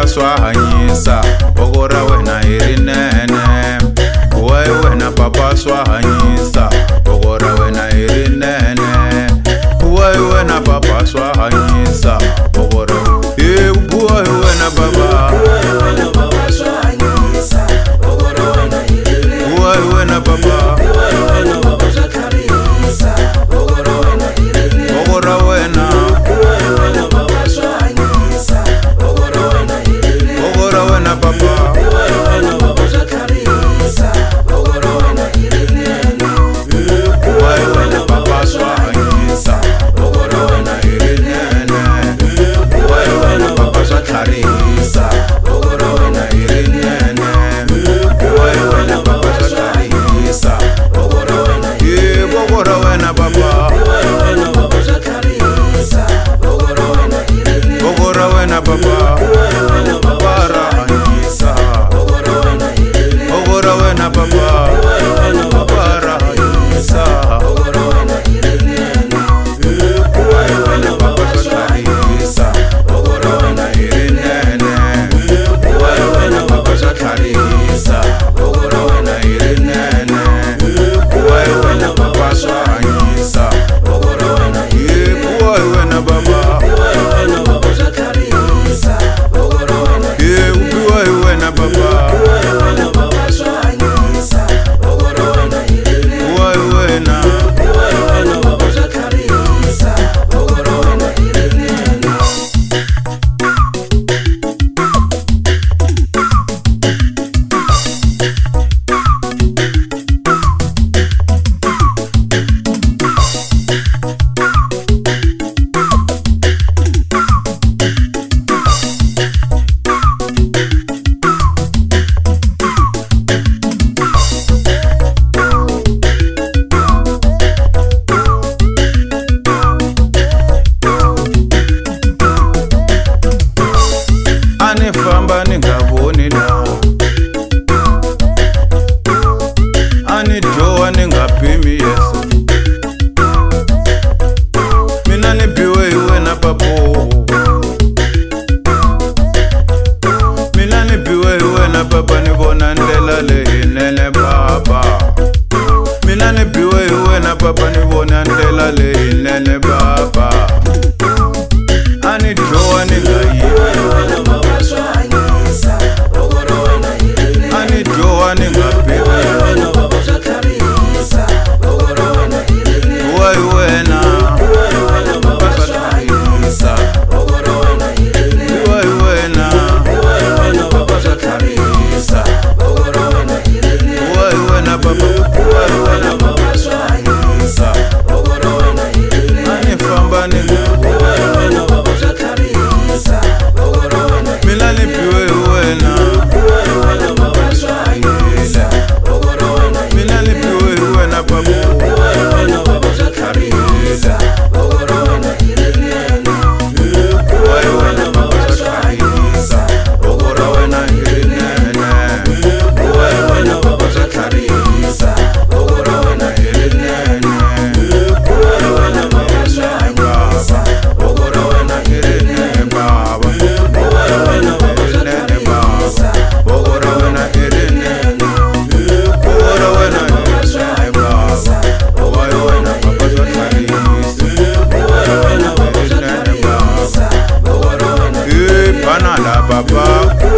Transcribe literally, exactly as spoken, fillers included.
swa hanyisa boko ra wena hi rinene kuwai wena papa swa hanyisa boko ra wena hi rinene kuwai wena papa swa hanyisa boko ra e kuwai wena baba kuwai wena baba boko ra wena Baba ni vona ndlela leyinene baba mina ni biwe hi wena baba ni vona ndlela leyinene baba a ni dyowa ni nga yivi a ni dyowa ni nga biwi wa hi wena baba swa tlharihisa wa hi wena baba swa tlharihisa wa hi wena baba wa hi wena baba swa tlharihisa a ni famba ni mina ni biwe hi wena mina ni biwe hi wena baba Baba